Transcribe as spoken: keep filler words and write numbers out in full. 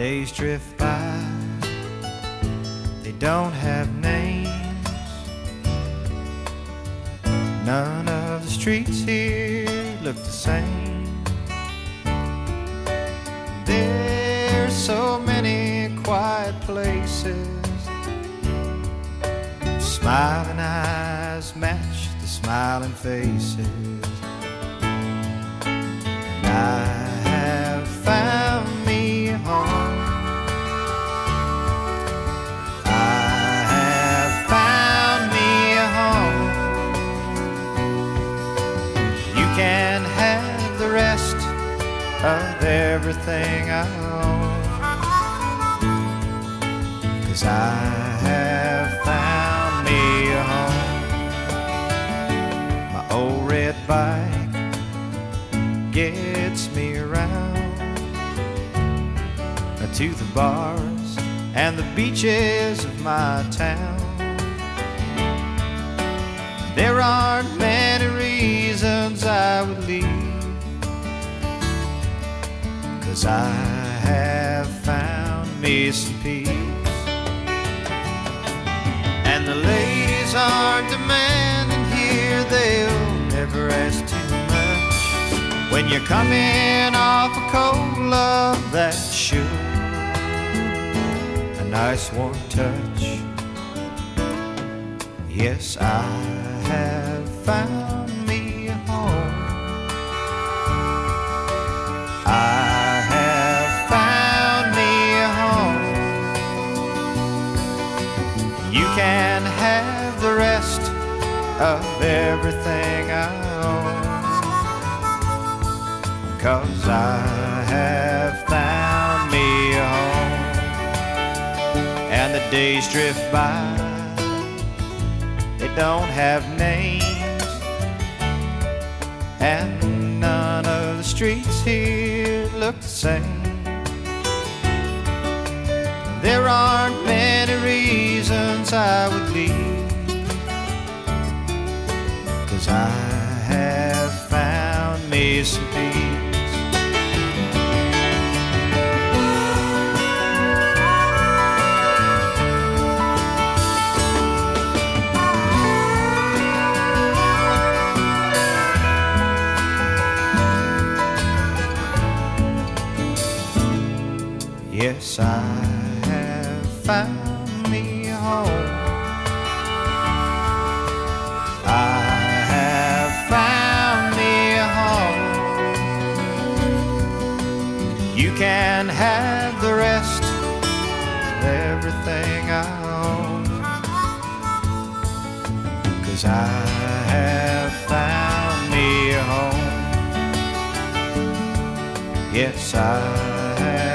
days drift by, they don't have names. None of the streets here look the same. There's so many quiet places. Smiling eyes match the smiling faces. And I have found me a home. I have found me a home. You can have the rest of everything I own, 'cause I have found me a home. My old red bike gets me around to the bars and the beaches of my town. There aren't many reasons I would leave, 'cause I have found me some peace. And the ladies aren't demanding here, they'll never ask too much. When you're coming off a cold love that's sure a nice warm touch. Yes, I have found me a home. I have found me a home. You can have the rest of everything I own, 'cause I have found me a home. And the days drift by, they don't have names. And none of the streets here look the same. There aren't many reasons I would leave, 'cause I have found me some peace. Yes, I have found me a home. I have found me a home. You can have the rest of everything I own, 'cause I have found me a home. Yes, I have.